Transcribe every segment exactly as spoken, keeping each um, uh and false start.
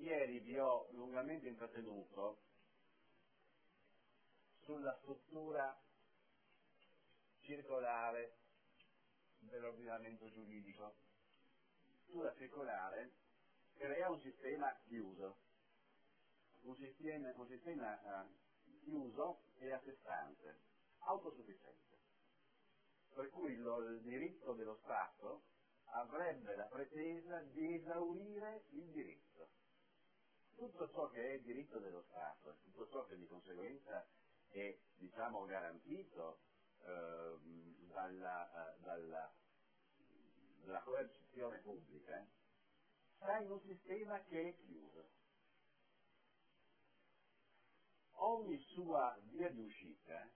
ieri vi ho lungamente intrattenuto sulla struttura circolare dell'ordinamento giuridico. Struttura circolare crea un sistema chiuso, un sistema, un sistema eh, chiuso e a sé stante, autosufficiente, per cui lo, il diritto dello Stato avrebbe la pretesa di esaurire il diritto. Tutto ciò che è il diritto dello Stato e tutto ciò che di conseguenza è, diciamo, garantito eh, dalla, eh, dalla, dalla coercizione pubblica, sta in un sistema che è chiuso. Ogni sua via di uscita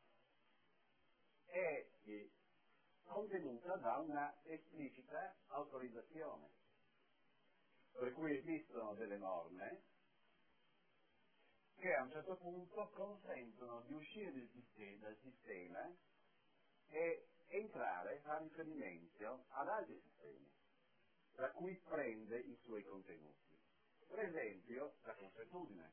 è eh, contenuta da una esplicita autorizzazione, per cui esistono delle norme che a un certo punto consentono di uscire dal sistema, dal sistema e entrare, fare riferimento ad altri sistemi, da cui prende i suoi contenuti. Per esempio, la consuetudine.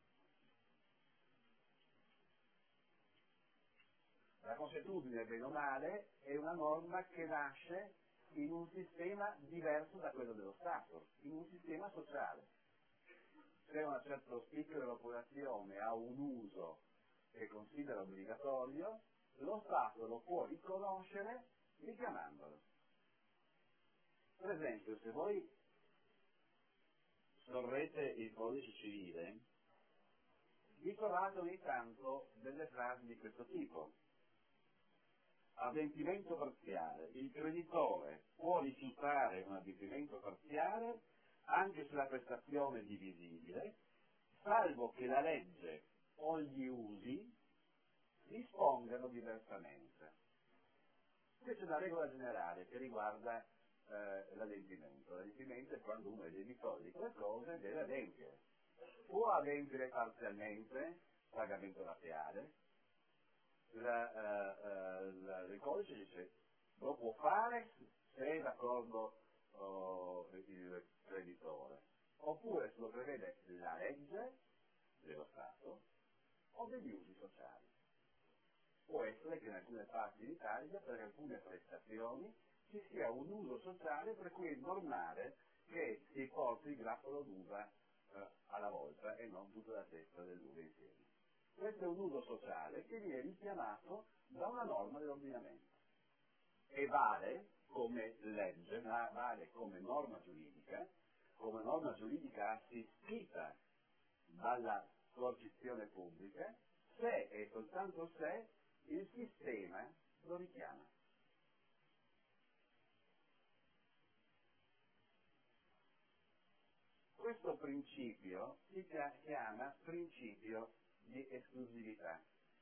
La consuetudine, bene o male, è una norma che nasce in un sistema diverso da quello dello Stato, in un sistema sociale. Se un certo spicchio della popolazione ha un uso che considera obbligatorio, lo Stato lo può riconoscere richiamandolo. Per esempio, se voi sorrete il codice civile, vi trovate ogni tanto delle frasi di questo tipo. Adempimento parziale. Il creditore può rifiutare un adempimento parziale anche se la prestazione è divisibile, salvo che la legge o gli usi dispongano diversamente. Questa è una regola generale che riguarda eh, l'adempimento. L'adempimento è quando uno è debitore di qualcosa e deve adempiere. Può adempiere parzialmente, pagamento laziale. La, uh, uh, la, il codice dice lo può fare se è d'accordo uh, il creditore, oppure se lo prevede la legge dello Stato o degli usi sociali. Può essere che in alcune parti d'Italia per alcune prestazioni ci sia un uso sociale per cui è normale che si porti il grappolo d'uva uh, alla volta e non tutta la testa dell'uva insieme. Questo è un uso sociale che viene richiamato da una norma dell'ordinamento e vale come legge, ma vale come norma giuridica, come norma giuridica assistita dalla coercizione pubblica, se e soltanto se il sistema lo richiama. Questo principio si chiama principio di esclusività.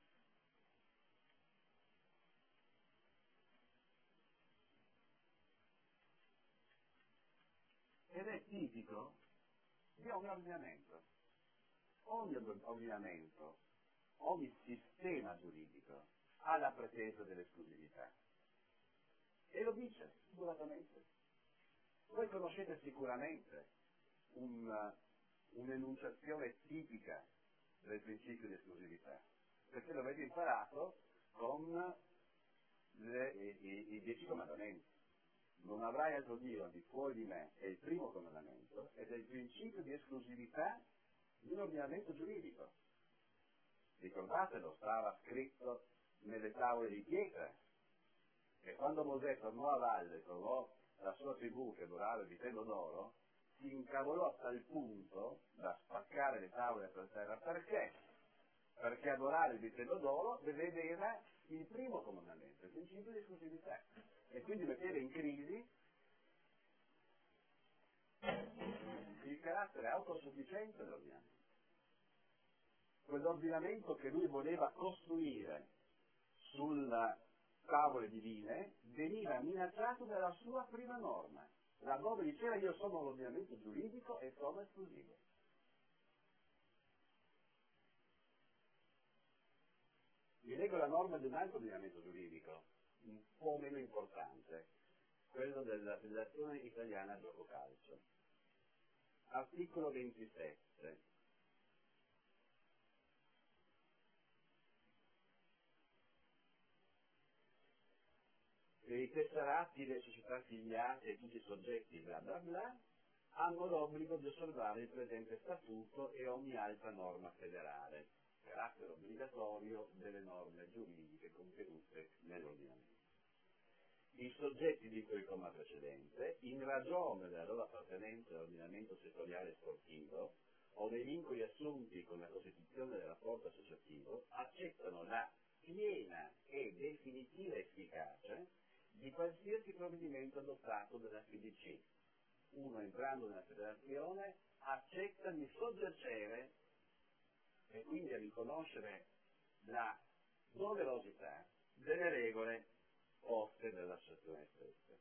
Ed è tipico di ogni ordinamento. Ogni ordinamento, ogni sistema giuridico ha la pretesa dell'esclusività. E lo dice sicuramente. Voi conoscete sicuramente un, un'enunciazione tipica del principio di esclusività, perché l'avete imparato con le, i, i dieci comandamenti. Non avrai altro Dio al di fuori di me, è il primo comandamento, ed è il principio di esclusività di un ordinamento giuridico. Ricordatelo, stava scritto nelle tavole di pietra, e quando Mosè tornò a valle e trovò la sua tribù che adorava il vitello d'oro, si incavolò a tal punto da spaccare le tavole per terra. Perché? Perché adorare il vitello d'oro vedeva il primo comandamento, il principio di esclusività, e quindi metteva in crisi il carattere autosufficiente dell'ordinamento. Quell'ordinamento che lui voleva costruire sulle tavole divine veniva minacciato dalla sua prima norma, laddove diceva io sono l'ordinamento giuridico e sono esclusivo. Vi leggo la norma di un altro ordinamento giuridico, un po' meno importante, quello della Federazione Italiana Gioco Calcio. articolo ventisette. I tesserati, le società affiliate e tutti i soggetti bla bla bla hanno l'obbligo di osservare il presente statuto e ogni altra norma federale, carattere obbligatorio delle norme giuridiche contenute nell'ordinamento. I soggetti di cui il comma precedente, in ragione della loro appartenenza all'ordinamento settoriale sportivo o dei vincoli assunti con la costituzione del rapporto associativo, accettano la piena e definitiva efficacia di qualsiasi provvedimento adottato dalla F D C. Uno, entrando nella federazione, accetta di soggiacere e quindi a riconoscere la doverosità delle regole poste dall'associazione stessa.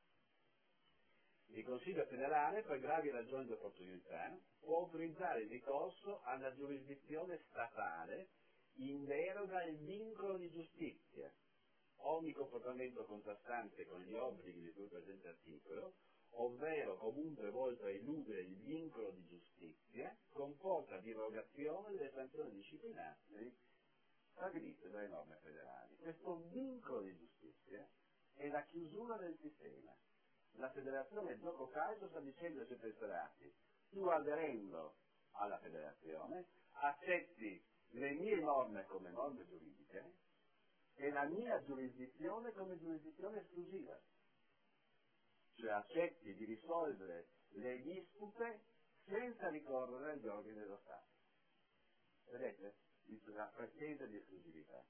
Il Consiglio federale, per gravi ragioni di opportunità, può autorizzare il ricorso alla giurisdizione statale in deroga al vincolo di giustizia. Ogni comportamento contrastante con gli obblighi di cui presente articolo, ovvero comunque volto a eludere il vincolo di giustizia, comporta l'irrogazione delle sanzioni disciplinari stabilite dalle norme federali. Questo vincolo di giustizia è la chiusura del sistema. La federazione gioco calcio sta dicendo ai suoi tesserati: tu aderendo alla federazione accetti le mie norme come norme giuridiche e la mia giurisdizione come giurisdizione esclusiva, cioè accetti di risolvere le dispute senza ricorrere agli organi dello Stato. Vedete? La pretesa di esclusività.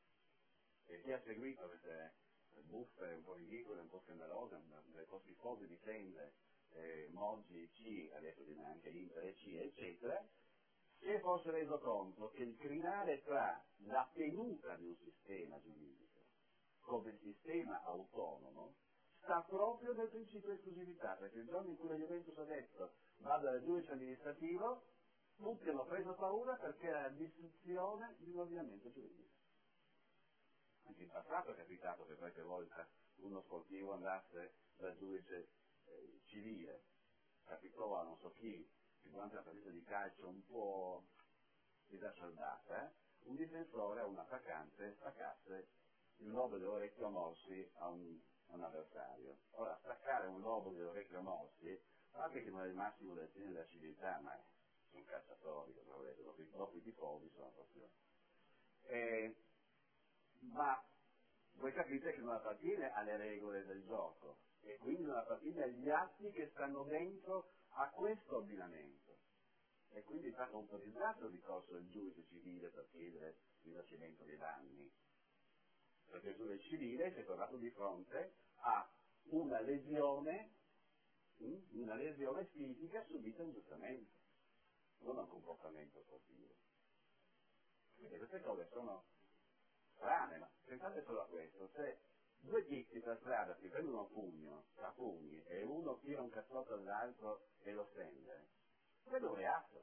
E chi ha seguito queste buffe un po' ridicole, un po' scandalose, dai posti fogli di tende, eh, Moggi, C, adesso viene anche Inter e C, eccetera, si è forse reso conto che il crinare tra la tenuta di un sistema giuridico come sistema autonomo sta proprio nel principio di esclusività, perché il giorno in cui la Juventus ha detto vado dal giudice amministrativo, tutti hanno preso paura perché era la distruzione di un ordinamento giuridico. Anche in passato è capitato che qualche volta uno sportivo andasse dal giudice eh, civile. Capitò a non so chi, che durante la partita di calcio un po' esacerbata, eh? un difensore o un attaccante staccasse il lobo dell'orecchio morsi a un, a un avversario. Ora, staccare un lobo dell'orecchio morsi, a parte che non è il massimo del segno della civiltà, ma è un calciatori, dopo, dopo i tifosi sono proprio... Eh, ma voi capite che non appartiene alle regole del gioco e quindi non appartiene agli atti che stanno dentro a questo ordinamento, e quindi è stato autorizzato il ricorso del giudice civile per chiedere il risarcimento dei danni, perché il giudice civile si è trovato di fronte a una lesione una lesione fisica subita ingiustamente, non a un comportamento sportivo. Quindi queste cose sono strane, ma pensate solo a questo: se due tizi per strada si prendono a pugno, a pugni, e uno tira un cazzotto all'altro e lo stende, quello è un reato,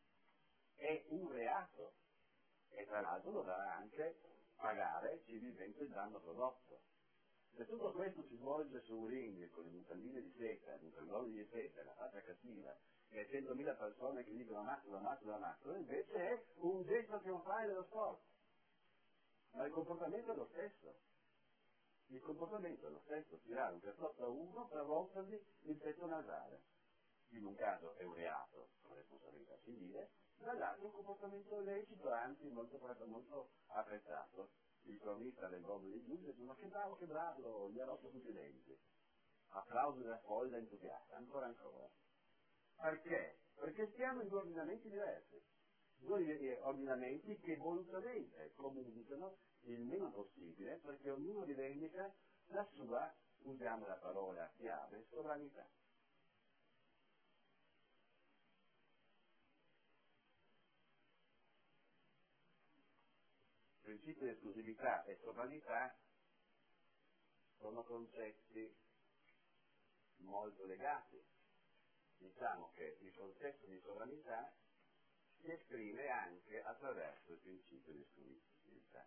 è un reato, e tra l'altro dovrà anche pagare civilmente il danno prodotto. Se tutto questo si svolge su un ring con le mutandine di seta, i mutandoni di seta, la faccia cattiva, e centomila persone che dicono ammazzo, ammazzo, ammazzo, invece è un gesto trionfale dello sport. Ma il comportamento è lo stesso. Il comportamento è lo stesso, tirare un cazzotto a uno per rompergli il petto nasale. In un caso è un reato con responsabilità civile, dall'altro è un comportamento lecito, anzi molto, molto apprezzato. Il cronista del Globo dei Giudici dice: ma che bravo, che bravo, gli ha rotto tutti i denti. Applausi della folla entusiasta, ancora ancora. Perché? Perché stiamo in due ordinamenti diversi. Due ordinamenti che volutamente comunicano il meno possibile, perché ognuno rivendica la sua, usiamo la parola chiave, sovranità. Principio di esclusività e sovranità sono concetti molto legati. Diciamo che il concetto di sovranità si esprime anche attraverso il principio di esclusività.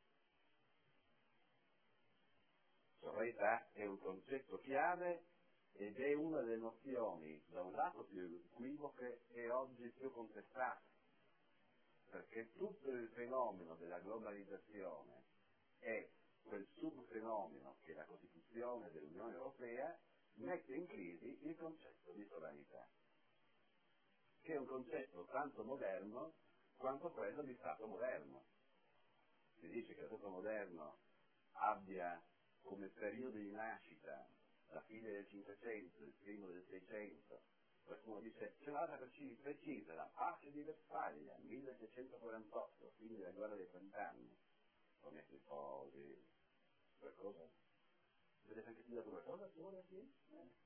Sovranità è un concetto chiave ed è una delle nozioni da un lato più equivoche e oggi più contestate, perché tutto il fenomeno della globalizzazione è quel subfenomeno che la Costituzione dell'Unione Europea mette in crisi il concetto di sovranità, che è un concetto tanto moderno quanto quello di Stato moderno. Si dice che lo Stato moderno abbia come periodo di nascita la fine del Cinquecento, il primo del Seicento. Qualcuno dice c'è una data precisa, la pace di Westfalia, millesettecentoquarantotto, fine della guerra dei trent'anni. Ho messo un po' di qualcosa. Vedete anche studiato qualcosa solo qui? Eh.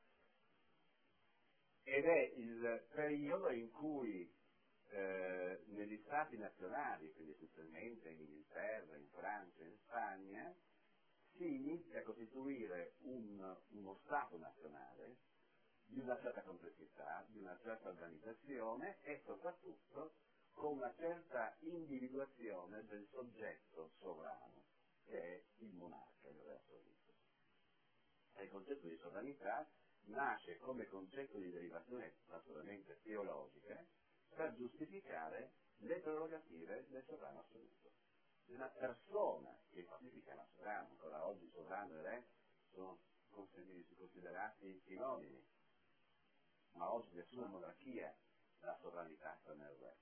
Ed è il periodo in cui eh, negli stati nazionali, quindi essenzialmente in Inghilterra, in Francia, in Spagna, si inizia a costituire un, uno Stato nazionale di una certa complessità, di una certa organizzazione e soprattutto con una certa individuazione del soggetto sovrano, che è il monarca, il re assoluto. E il concetto di sovranità nasce come concetto di derivazione naturalmente teologica per giustificare le prerogative del sovrano assoluto. Una persona che infatti si chiama sovrano, ancora oggi sovrano e re sono considerati sinonimi, ma oggi nessuna monarchia la sovranità sta nel re.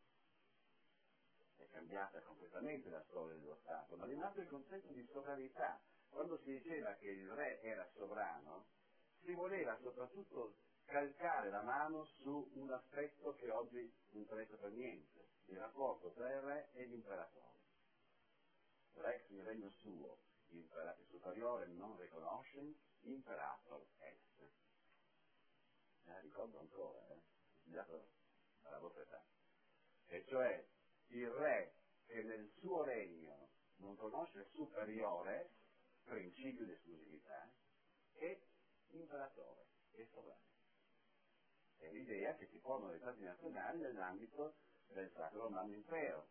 È cambiata completamente la storia dello Stato, ma rimane il concetto di sovranità. Quando si diceva che il re era sovrano, si voleva soprattutto calcare la mano su un aspetto che oggi non interessa per niente, il rapporto tra il re e l'imperatore. Rex in regno suo, imperativo superiore non riconosce, imperator est. Eh, ricordo ancora, eh? Studiato alla vostra età. E cioè il re che nel suo regno non conosce superiore, principio di esclusività, è imperatore, è sovrano. È l'idea che si formano gli stati nazionali nell'ambito del Sacro Romano Impero.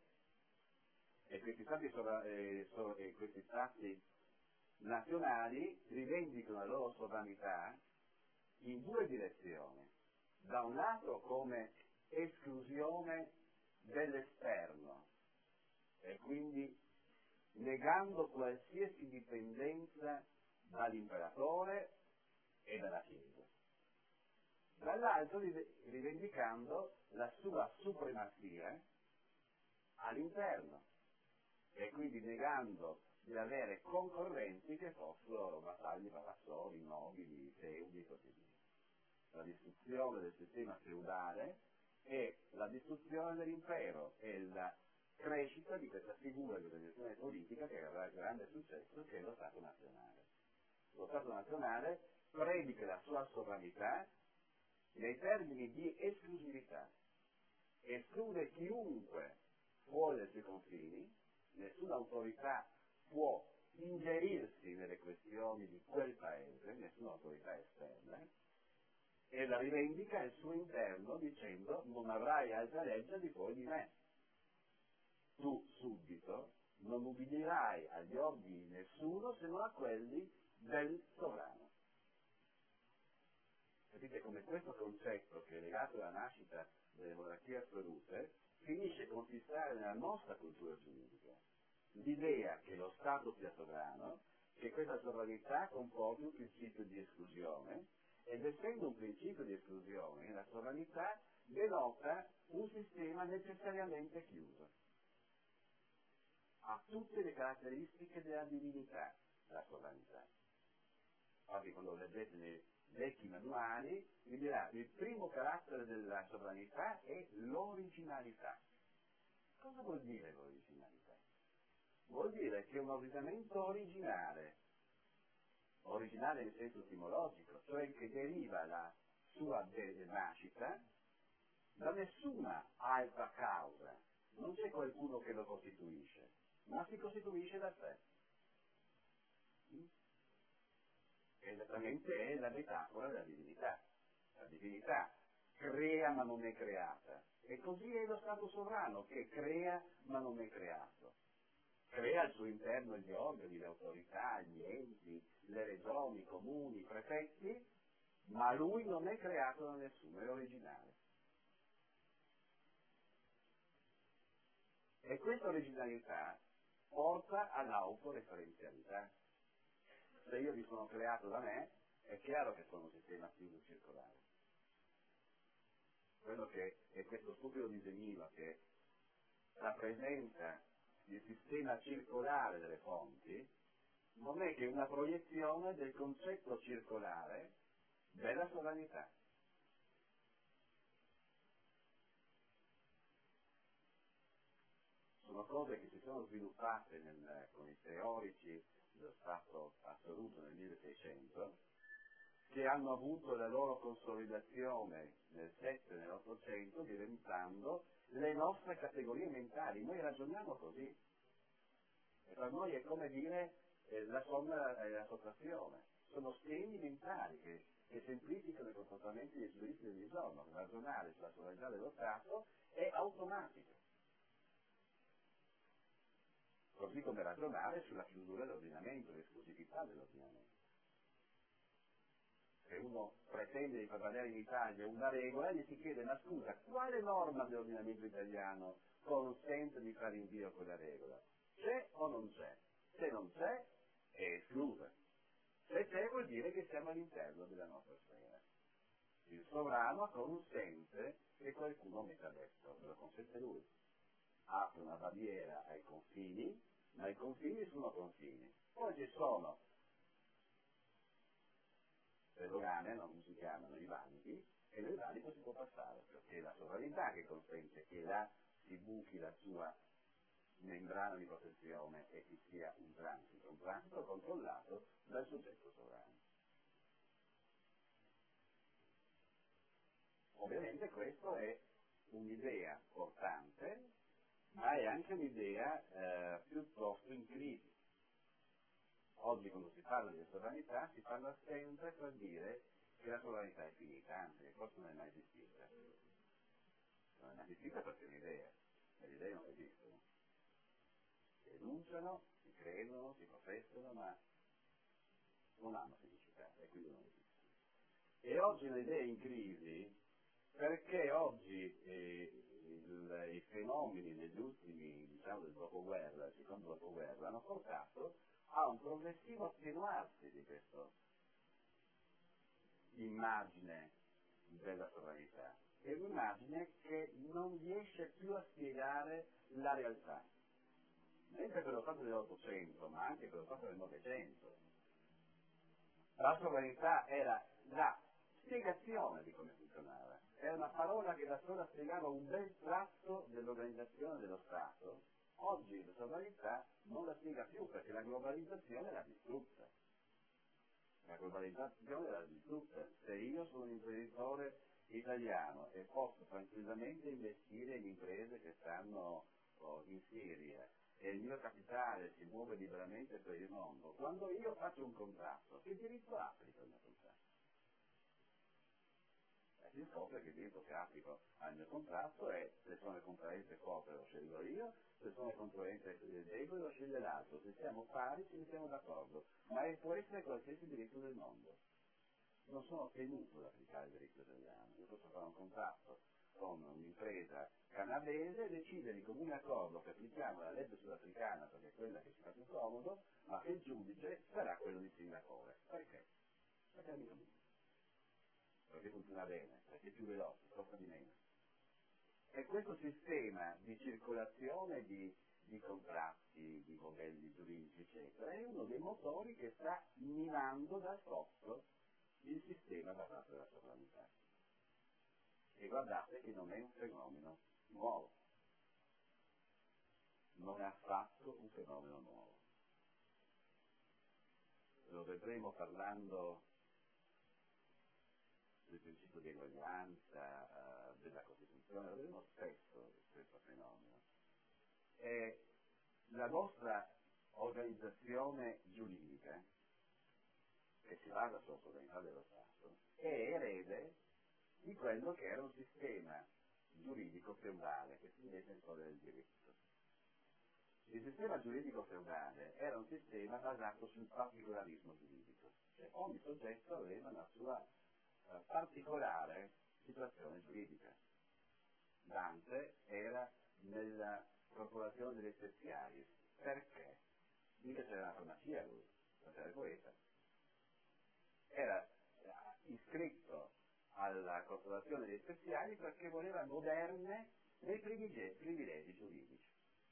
E questi stati, sovra- eh, so- eh, questi stati nazionali rivendicano la loro sovranità in due direzioni. Da un lato come esclusione dell'esterno e quindi negando qualsiasi dipendenza dall'imperatore e dalla Chiesa. Dall'altro rivendicando la sua supremazia all'interno e quindi negando di avere concorrenti che fossero vassalli, vassori, nobili, feudi e così via. La distruzione del sistema feudale e la distruzione dell'impero e la crescita di questa figura di organizzazione politica che avrà grande successo, che è lo Stato nazionale. Lo Stato nazionale predica la sua sovranità nei termini di esclusività, esclude chiunque fuori dai suoi confini, nessuna autorità può ingerirsi nelle questioni di quel paese, nessuna autorità esterna, e la rivendica al suo interno dicendo non avrai altra legge di fuori di me. Tu, suddito, non ubbidirai agli ordini di nessuno se non a quelli del sovrano. Capite come questo concetto, che è legato alla nascita delle monarchie assolute, finisce con fissare nella nostra cultura giuridica l'idea che lo Stato sia sovrano, che questa sovranità comporti un principio di esclusione, ed essendo un principio di esclusione, la sovranità denota un sistema necessariamente chiuso. Ha tutte le caratteristiche della divinità, la sovranità. Oggi quando leggete nei vecchi manuali vi dirà il primo carattere della sovranità è l'originalità. Cosa vuol dire l'originalità? Vuol dire che è un ordinamento originale, originale nel senso etimologico, cioè che deriva la sua de- nascita da nessuna altra causa. Non c'è qualcuno che lo costituisce, ma si costituisce da sé. Esattamente è la metafora della divinità. La divinità crea ma non è creata. E così è lo Stato sovrano che crea ma non è creato. Crea al suo interno gli organi, le autorità, gli enti, le regioni, i comuni, i prefetti, ma lui non è creato da nessuno, è originale. E questa originalità porta all'autoreferenzialità. Se io mi sono creato da me, è chiaro che sono un sistema chiuso circolare. Quello che è questo stupido disegnino che rappresenta il sistema circolare delle fonti, non è che una proiezione del concetto circolare della sovranità. Sono cose che si sono sviluppate nel, con i teorici dello Stato assoluto nel milleseicento, che hanno avuto la loro consolidazione nel sette e nell'ottocento, diventando le nostre categorie mentali. Noi ragioniamo così, e per noi è come dire eh, la somma e la sottrazione. Sono schemi mentali che, che semplificano i comportamenti dei giuristi del giorno. Ragionare sulla sovranità dello Stato è automatico, così come ragionare sulla chiusura dell'ordinamento, l'esclusività dell'ordinamento. Se uno pretende di far valere in Italia una regola, gli si chiede: ma scusa, quale norma dell'ordinamento italiano consente di fare invio a quella regola? C'è o non c'è? Se non c'è, è esclusa. Se c'è, vuol dire che siamo all'interno della nostra sfera. Il sovrano consente che qualcuno metta dentro, me lo consente lui. Apre una barriera ai confini, ma i confini sono confini. Poi ci sono le dogane, non si chiamano i valichi, e nel valico si può passare, perché è la sovranità che consente che là si buchi la sua membrana di protezione e ci sia un transito, un transito controllato dal soggetto sovrano. Ovviamente questa è un'idea portante, ma è anche un'idea eh, piuttosto in crisi. Oggi quando si parla di sovranità si parla sempre per dire che la sovranità è finita, anzi che forse non è mai esistita. Non è mai esistita perché è un'idea, e le idee non esistono. Si enunciano, si credono, si professano, ma non hanno felicità e quindi non esistono. E oggi l'idea è in crisi perché oggi eh, il, i fenomeni degli ultimi, diciamo, del dopoguerra, del secondo dopoguerra, hanno portato a un progressivo attenuarsi di questa immagine della sovranità. È un'immagine che non riesce più a spiegare la realtà. Mentre per lo Stato dell'Ottocento, ma anche per lo Stato del Novecento, la sovranità era la spiegazione di come funzionava. Era una parola che da sola spiegava un bel tratto dell'organizzazione dello Stato. Oggi la sovranità non la spiega più perché la globalizzazione l'ha distrutta. La globalizzazione l'ha distrutta. Se io sono un imprenditore italiano e posso tranquillamente investire in imprese che stanno oh, in Siria e il mio capitale si muove liberamente per il mondo, quando io faccio un contratto, che diritto applico al mio contratto? E si scopre che il diritto che applico al mio contratto è: se sono il contraente forte lo scelgo io, se sono il contraente debole lo sceglie l'altro, se siamo pari ci mettiamo d'accordo, ma è, può essere qualsiasi diritto del mondo. Non sono tenuto ad applicare il diritto italiano. Io posso fare un contratto con un'impresa canadese e decidere di comune accordo che applichiamo la legge sudafricana perché è quella che ci fa più comodo, ma che il giudice sarà quello di Singapore. Perché? Perché è amico mio. Perché funziona bene, perché è più veloce, costa di meno. E questo sistema di circolazione di, di contratti, di modelli giuridici, eccetera, è uno dei motori che sta minando dal sotto il sistema basato sulla sovranità. E guardate che non è un fenomeno nuovo, non è affatto un fenomeno nuovo. Lo vedremo parlando del principio di eguaglianza, uh, della Costituzione, lo vedremo spesso questo fenomeno. E la nostra organizzazione giuridica, che si basa sulla sovranità dello Stato, è erede di quello che era un sistema giuridico feudale che si invece in storia del diritto. Il sistema giuridico feudale era un sistema basato sul particolarismo giuridico, cioè ogni soggetto aveva una sua particolare situazione giuridica. Dante era nella corporazione delle Specialis. Perché? Mica c'era una farmacia lui, faceva il poeta. Era iscritto alla corporazione dei Speciali perché voleva goderne dei privilegi, privilegi giuridici.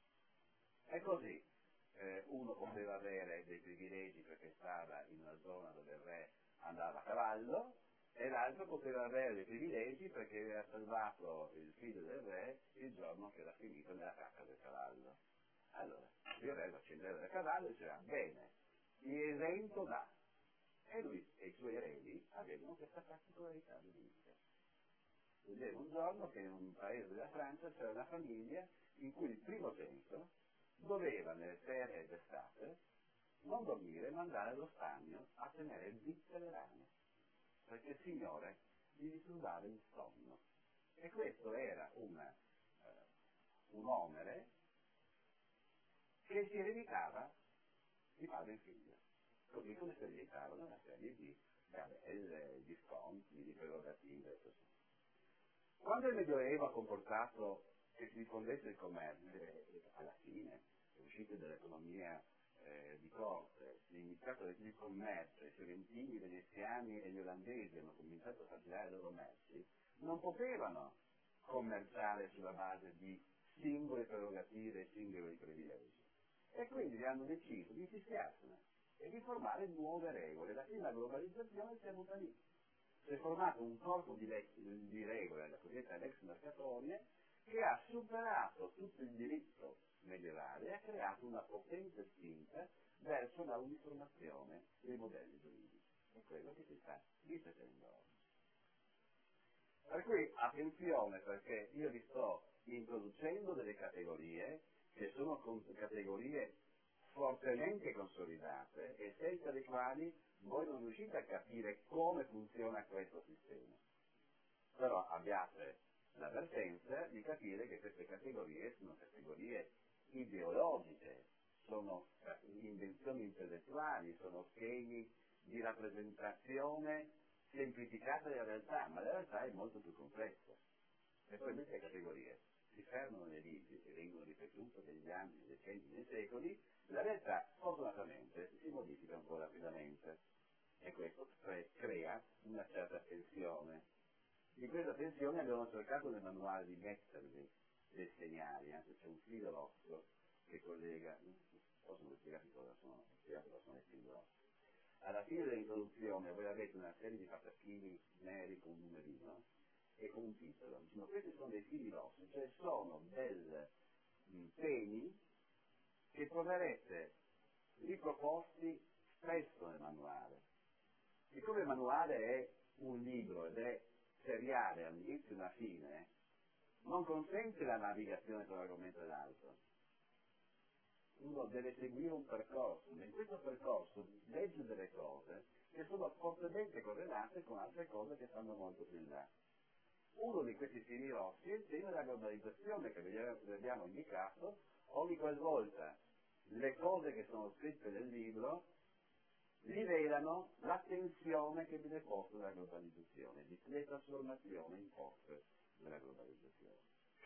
E così eh, uno poteva avere dei privilegi perché stava in una zona dove il re andava a cavallo, e l'altro poteva avere dei privilegi perché aveva salvato il figlio del re il giorno che era finito nella cacca del cavallo. Allora, il re lo accendeva del cavallo e diceva: bene, ti esento da. E lui e i suoi eredi avevano questa particolarità giuridica. Vedevo un giorno che in un paese della Francia c'era una famiglia in cui il primogenito doveva nelle ferie d'estate non dormire ma andare allo stagno a tenere zitte le rane, perché il signore gli disturbava il sonno. E questo era una, eh, un onere che si ereditava di padre in figlio, così come si ereditavano una serie di gabelle, di sconti, di prerogative e così. Quando il Medioevo ha comportato che si diffondesse il commercio, alla fine, uscite dall'economia eh, di corte, si è iniziato il commercio, i fiorentini, i veneziani e gli olandesi hanno cominciato a fabbricare le loro merci, non potevano commerciare sulla base di singole prerogative e singoli privilegi. E quindi hanno deciso di fischiarsene e di formare nuove regole. La prima globalizzazione si è avuta lì. Si è formato un corpo di, le- di regole, la cosiddetta lex mercatoria, che ha superato tutto il diritto medievale e ha creato una potente spinta verso la uniformazione dei modelli giuridici. È quello che si sta ripetendo oggi. Per cui attenzione, perché io vi sto introducendo delle categorie che sono con- categorie fortemente consolidate e senza le quali voi non riuscite a capire come funziona questo sistema. Però abbiate l'avvertenza di capire che queste categorie sono categorie ideologiche, sono invenzioni intellettuali, sono schemi di rappresentazione semplificata della realtà, ma la realtà è molto più complessa. E poi queste categorie si fermano nei libri e vengono ripetute negli anni, nei decenni, nei secoli, la realtà fortunatamente si modifica un po' rapidamente e questo cre- crea una certa tensione. Di questa tensione abbiamo cercato nel manuale di mettervi dei segnali, anche c'è un filo rosso che collega, possono spiegare cosa sono, spiegare cosa sono i fili rossi. Alla fine dell'introduzione voi avete una serie di patachini neri con un numerino e con un titolo. Diciamo, questi sono dei fili rossi, cioè sono del mh, temi che troverete riproposti spesso nel manuale. Siccome il manuale è un libro ed è seriale all'inizio e alla fine, non consente la navigazione tra un argomento e l'altro. Uno deve seguire un percorso, e in questo percorso legge delle cose che sono fortemente correlate con altre cose che stanno molto più in là. Uno di questi fili rossi è il tema della globalizzazione che vi abbiamo indicato ogni qualvolta le cose che sono scritte nel libro rivelano la tensione che viene posta dalla globalizzazione, le trasformazioni imposte dalla globalizzazione.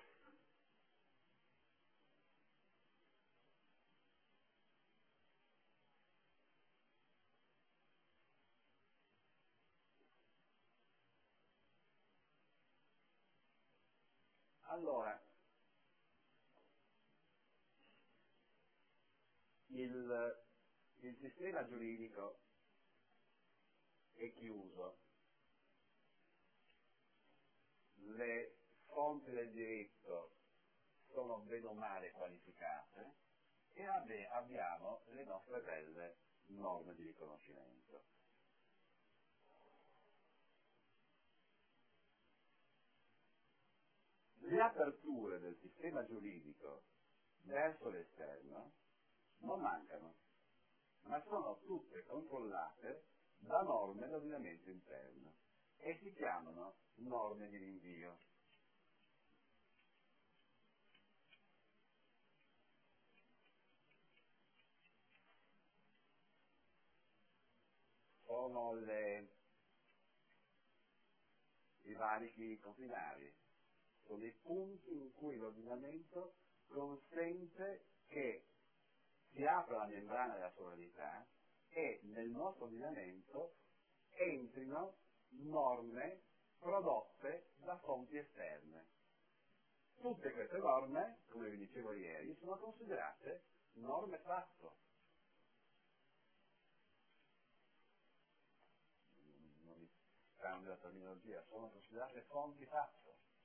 Allora, il, il sistema giuridico è chiuso, le fonti del diritto sono bene o male qualificate e abbi- abbiamo le nostre belle norme di riconoscimento. Le aperture del sistema giuridico verso l'esterno non mancano, ma sono tutte controllate da norme dell'ordinamento interno e si chiamano norme di rinvio. Sono le valichi conflinari, sono dei punti in cui l'ordinamento consente che si apra la membrana della sovranità e nel nostro ordinamento entrino norme prodotte da fonti esterne. Tutte queste norme, come vi dicevo ieri, sono considerate norme fatto. Non mi cambio la terminologia, sono considerate fonti fatto.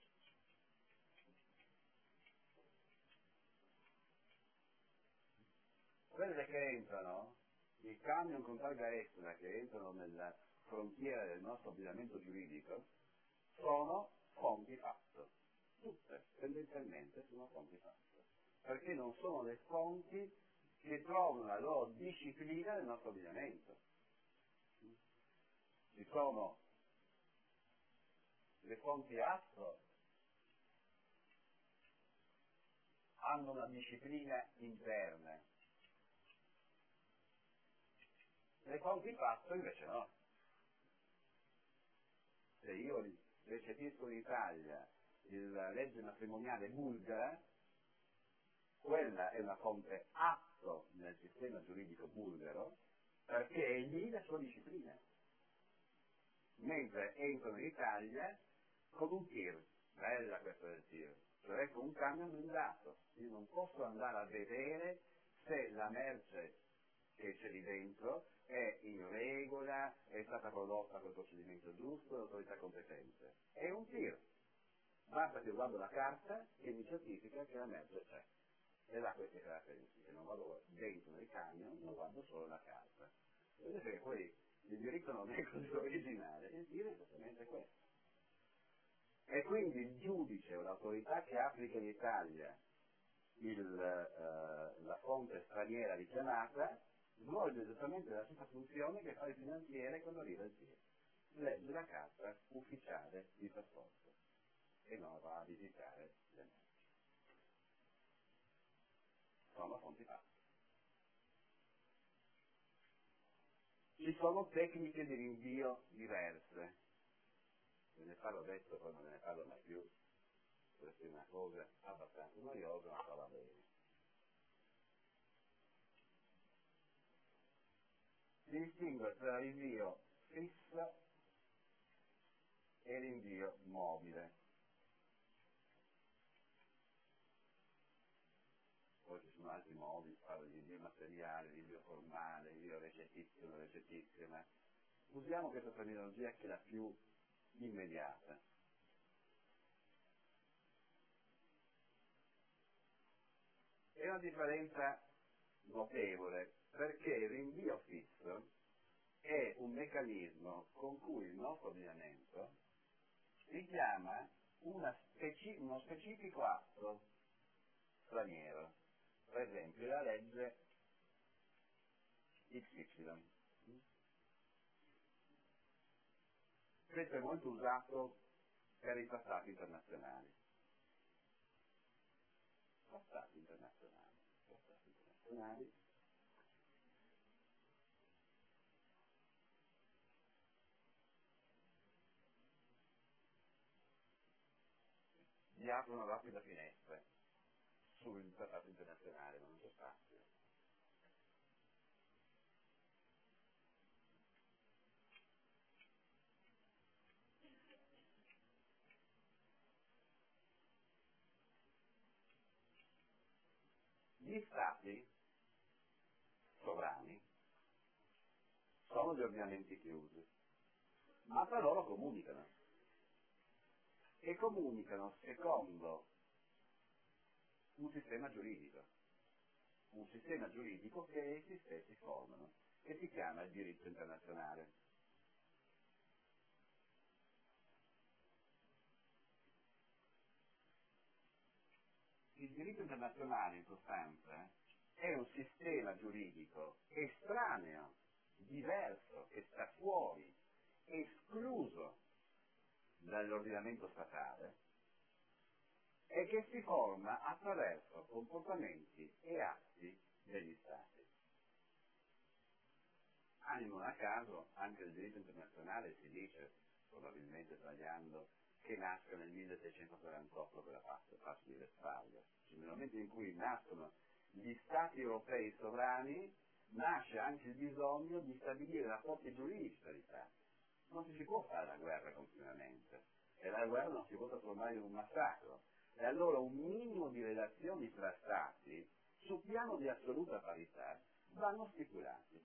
Quelle che entrano, i camion con targa estera che entrano nella frontiera del nostro ordinamento giuridico, sono fonti fatto. Tutte, tendenzialmente, sono fonti fatto. Perché non sono le fonti che trovano la loro disciplina nel nostro ordinamento. Ci sono le fonti atto, hanno una disciplina interna. Le fonti fatto invece no. Se io recepisco in Italia la legge matrimoniale bulgara, quella è una fonte atto nel sistema giuridico bulgaro perché è lì la sua disciplina. Mentre entrano in Italia con un tir, bella questa del tir, cioè con un camion blindato. Io non posso andare a vedere se la merce che c'è lì dentro è in regola, è stata prodotta col procedimento giusto, l'autorità competente. È un tir. Basta che io guardo la carta che mi certifica che la merce c'è. Ed ha queste caratteristiche. Non vado dentro nel camion, non guardo solo la carta. Vedete che poi il diritto non è così originale, il tir è esattamente questo. E quindi il giudice o l'autorità che applica in Italia il, eh, la fonte straniera richiamata svolge esattamente la stessa funzione che fa il finanziere quando arriva il tir. Legge la carta ufficiale di trasporto e non va a visitare le merci. Sono fonti fatte. Ci sono tecniche di rinvio diverse. Ve ne parlo adesso, poi non ve ne parlo mai più. Questa è una cosa abbastanza noiosa, ma fa va bene. Si distingue tra rinvio fisso e rinvio mobile. Poi ci sono altri modi, si parla di rinvio materiale, rinvio formale, rinvio recetissimo, recetissima. Usiamo questa terminologia che è la più immediata. È una differenza notevole, perché il rinvio fisso è un meccanismo con cui il nostro ordinamento richiama una speci- uno specifico atto straniero, per esempio la legge X Y. Questo è molto usato per i trattati internazionali. Trattati internazionali. Trattati internazionali. Gli apro una rapida finestra sul trattato internazionale, ma non c'è spazio. Gli stati sovrani sono gli ordinamenti chiusi, ma tra loro comunicano. E comunicano secondo un sistema giuridico, un sistema giuridico che essi stessi formano, che si chiama il diritto internazionale. Il diritto internazionale, in sostanza, è un sistema giuridico estraneo, diverso, che sta fuori, escluso dall'ordinamento statale e che si forma attraverso comportamenti e atti degli Stati. Ah, non a caso, anche nel diritto internazionale si dice probabilmente sbagliando, che nasca nel millesettecentoquarantotto per la pace, pace di Westfalia. Cioè, nel momento in cui nascono gli stati europei sovrani, nasce anche il bisogno di stabilire rapporti giuridici tra gli stati. Non si può fare la guerra continuamente, e la guerra non si può trasformare in un massacro. E allora un minimo di relazioni tra stati, sul piano di assoluta parità, vanno stipulati,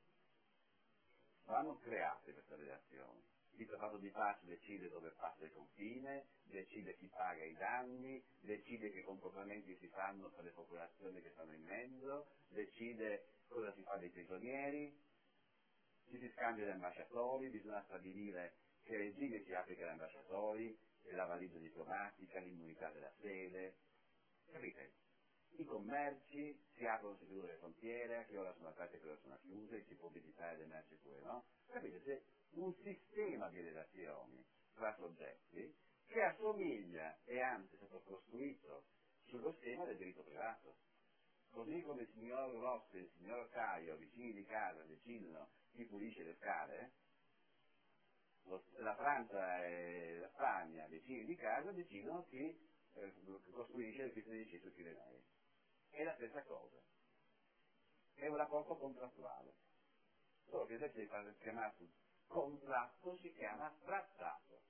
vanno create queste relazioni. Il trattato di pace decide dove passa il confine, decide chi paga i danni, decide che comportamenti si fanno per le popolazioni che stanno in mezzo, decide cosa si fa dei prigionieri, ci si scambia gli ambasciatori, bisogna stabilire che regime si applica agli ambasciatori, la valigia diplomatica, l'immunità della sede, capite? I commerci, si aprono, si chiudono le frontiere, a che ora sono aperte e a che ora sono chiuse, si può visitare le merci pure, no? Capite? C'è un sistema di relazioni tra soggetti che assomiglia, e anzi è stato costruito sullo schema del diritto privato. Così come il signor Rossi e il signor Caio, vicini di casa, decidono chi pulisce le scale, la Francia e la Spagna, vicini di casa, decidono chi eh, costruisce le piste di sci sui Pirenei. È la stessa cosa. È un rapporto contrattuale. Solo che invece di far chiamarsi contratto si chiama trattato.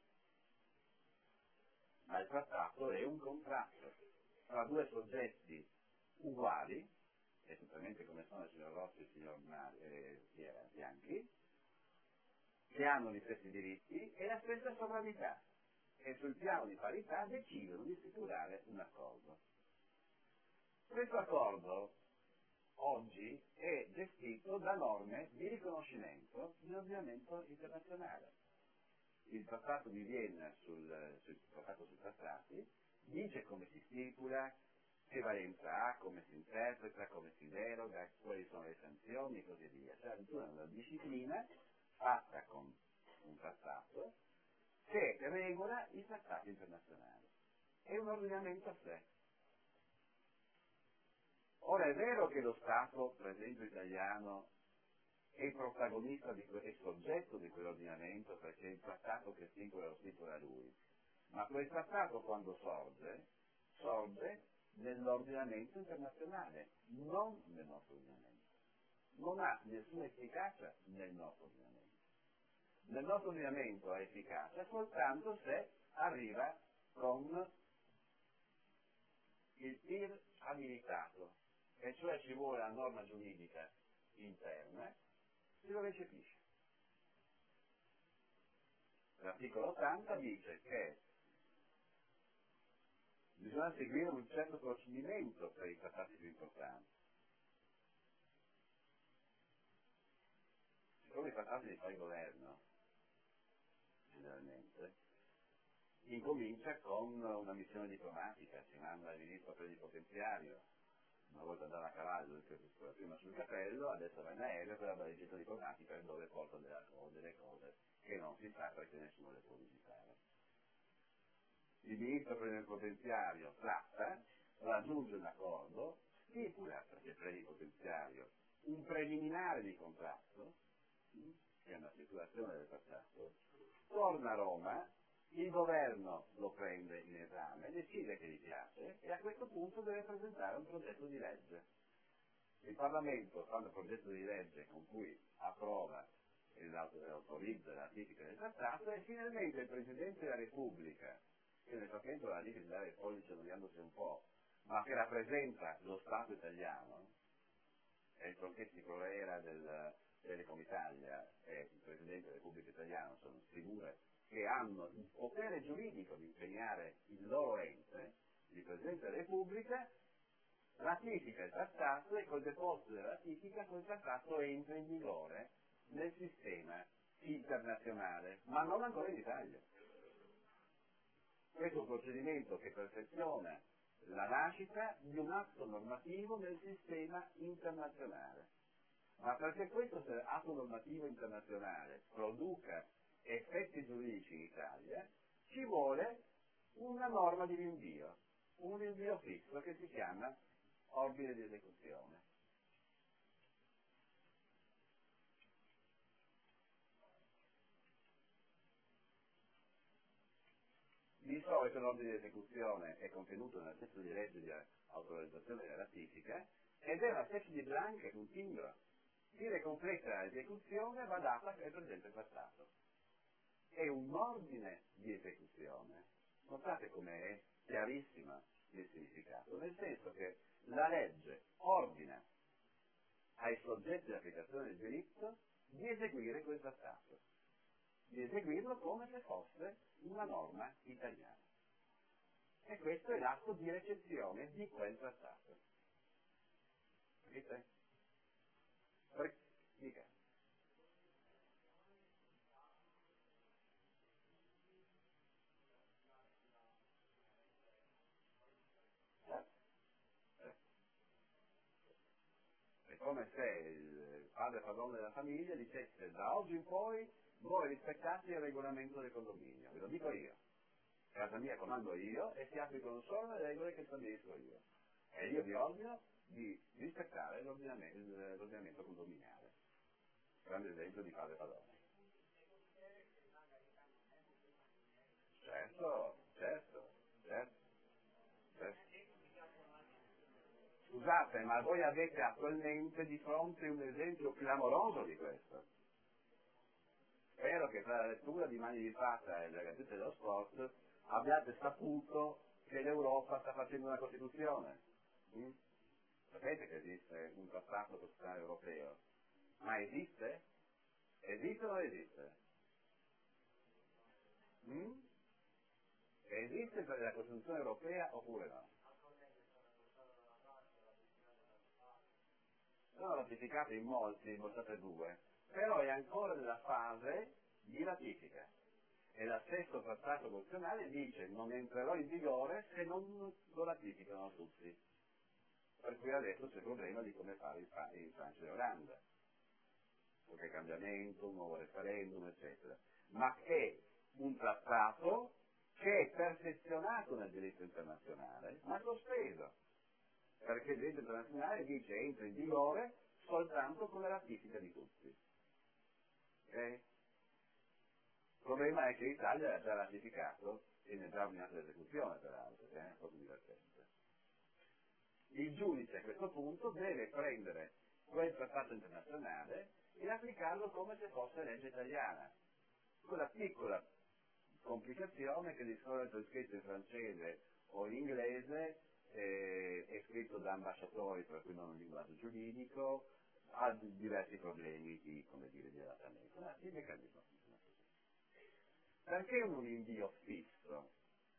Ma il trattato è un contratto tra due soggetti uguali, esattamente come sono il signor Rossi e il signor eh, Bianchi, che hanno gli stessi diritti e la stessa sovranità, e sul piano di parità decidono di stipulare un accordo. Questo accordo oggi è gestito da norme di riconoscimento dell'ordinamento internazionale. Il trattato di Vienna sul, sul trattato sui trattati dice come si stipula, che valenza ha, come si interpreta, come si deroga, quali sono le sanzioni e così via. Cioè addirittura una disciplina fatta con un trattato che regola i trattati internazionali. È un ordinamento a sé. Ora è vero che lo Stato, per esempio italiano, è protagonista di que- è soggetto di quell'ordinamento, perché il trattato che stipula lo stipula lui, ma quel trattato quando sorge, sorge nell'ordinamento internazionale, non nel nostro ordinamento. Non ha nessuna efficacia nel nostro ordinamento. Nel nostro ordinamento ha efficacia soltanto se arriva con il tir abilitato, e cioè ci vuole la norma giuridica interna, si lo recepisce. L'articolo ottanta dice che bisogna seguire un certo procedimento per i trattati più importanti. Siccome i trattati li fa il governo, generalmente, incomincia con una missione diplomatica, si manda il ministro plenipotenziario, una volta andava a cavallo prima sul cappello, adesso va in aereo per la valigia diplomatica dove porta delle cose, delle cose che non si sa perché nessuno le può visitare. Il ministro plenipotenziario tratta, raggiunge un accordo, stipula, perché è plenipotenziario, un preliminare di contratto, che è una stipulazione del trattato, torna a Roma, il governo lo prende in esame, decide che gli piace e a questo punto deve presentare un progetto di legge. Il Parlamento fa un progetto di legge con cui approva, autorizza la ratifica del trattato, e finalmente il Presidente della Repubblica, che nel frattempo era lì che dare il pollice annoiandosi un po', ma che rappresenta lo Stato italiano, e il Tronchetti Provera del Telecom Italia e il Presidente della Repubblica Italiana sono figure che hanno il potere giuridico di impegnare il loro ente, il Presidente della Repubblica ratifica il trattato e col deposito della ratifica quel trattato entra in vigore nel sistema internazionale, ma non ancora in Italia. Questo è un procedimento che perfeziona la nascita di un atto normativo nel sistema internazionale. Ma perché questo atto normativo internazionale produca effetti giuridici in Italia, ci vuole una norma di rinvio, un rinvio fisso che si chiama ordine di esecuzione. Di solito l'ordine di esecuzione è contenuto nel testo di legge di autorizzazione della ratifica ed è una specie di blanca con timbro. Viene completa l'esecuzione, va data al presente trattato. È un ordine di esecuzione. Notate com'è chiarissima il significato, nel senso che la legge ordina ai soggetti di applicazione del diritto di eseguire quel trattato, di eseguirlo come se fosse una norma italiana. E questo è l'atto di recezione di quel trattato. Capite? Per... Dica. Certo. È come se il padre padrone della famiglia dicesse: da oggi in poi voi rispettate il regolamento del condominio, ve lo dico io. Casa mia comando io e si applicano solo le regole che stabilisco io. E io vi ordino di rispettare l'ordinamento, l'ordinamento condominiale. Grande esempio di padre padrone. Certo, certo, certo, certo. Scusate, ma voi avete attualmente di fronte un esempio clamoroso di questo. Spero che tra la lettura di Mani di Pata e la Gazzetta dello Sport abbiate saputo che l'Europa sta facendo una Costituzione. Mm? Sapete che esiste un trattato costituzionale europeo? Ma esiste? Esiste o non esiste? Mm? Esiste la Costituzione europea oppure no? Sono ratificate in molti, bocciate due, però è ancora nella fase di ratifica. E lo stesso trattato costituzionale dice: non entrerò in vigore se non lo ratificano tutti. Per cui adesso c'è il problema di come fare in Francia e Olanda. Qualche cambiamento, un nuovo referendum, eccetera. Ma è un trattato che è perfezionato nel diritto internazionale, ma sospeso. Perché il diritto internazionale dice entra in vigore soltanto con la ratifica di tutti. Okay? Il problema è che l'Italia l'ha già ratificato e ne ha già ordinato l'esecuzione, peraltro, che è un po' divertente. Il giudice a questo punto deve prendere quel trattato internazionale e applicarlo come se fosse legge italiana. Quella piccola complicazione che di solito è scritto in francese o in inglese, eh, è scritto da ambasciatori per cui non un linguaggio giuridico, ha diversi problemi di, come dire, di adattamento. Ma il meccanismo funziona così. Perché un invio fisso?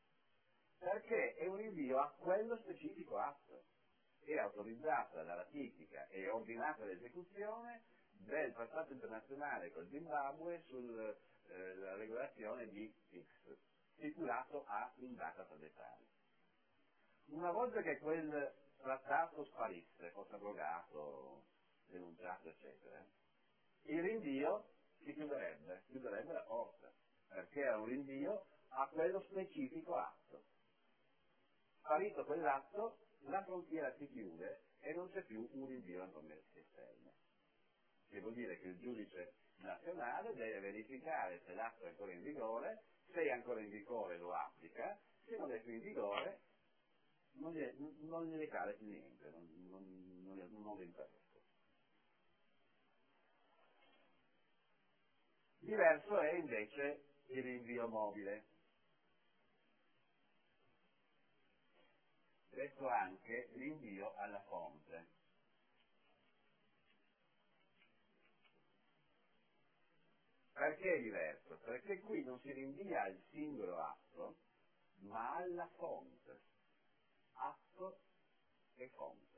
Perché è un invio a quello specifico atto. È autorizzata la ratifica e ordinata l'esecuzione del trattato internazionale col Zimbabwe sulla eh, regolazione di X, stipulato a in data tale. Una volta che quel trattato sparisse, fosse abrogato, denunciato, eccetera, il rinvio si chiuderebbe, chiuderebbe la porta, perché è un rinvio a quello specifico atto. Sparito quell'atto, la frontiera si chiude e non c'è più un rinvio a norme esterne. Che vuol dire che il giudice nazionale deve verificare se l'atto è ancora in vigore, se è ancora in vigore lo applica, se non è più in vigore non gli, non gli cade più niente, non, non, non, non gli interessa. Diverso è invece il rinvio mobile. Detto anche rinvio alla fonte. Perché è diverso? Perché qui non si rinvia al singolo atto, ma alla fonte. Atto e fonte.